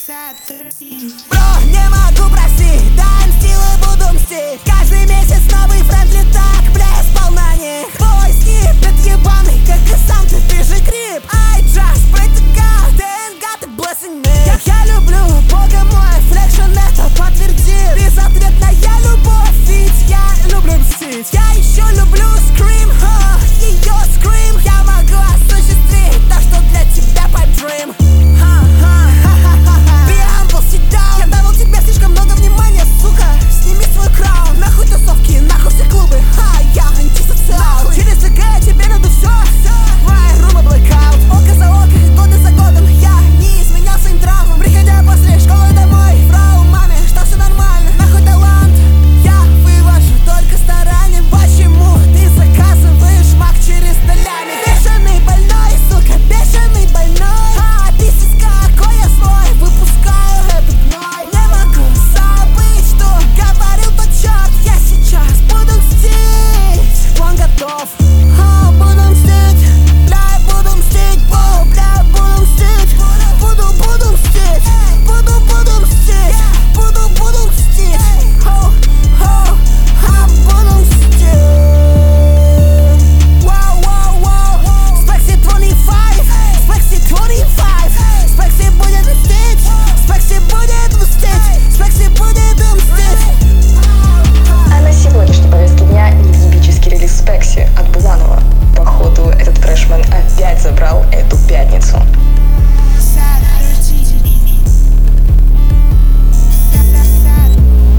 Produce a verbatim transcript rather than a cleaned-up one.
Бро, не могу простить, дай им стилы, буду мстить. Каждый месяц новый френдли так, бля, исполнение. Твой снипет ебаный, как и сам ты, ты же крип. I just pray to God, and God is blessing me. Как я люблю, бога мой, флекшн это подтвердит. Безответная любовь, ведь я люблю мстить. Я еще люблю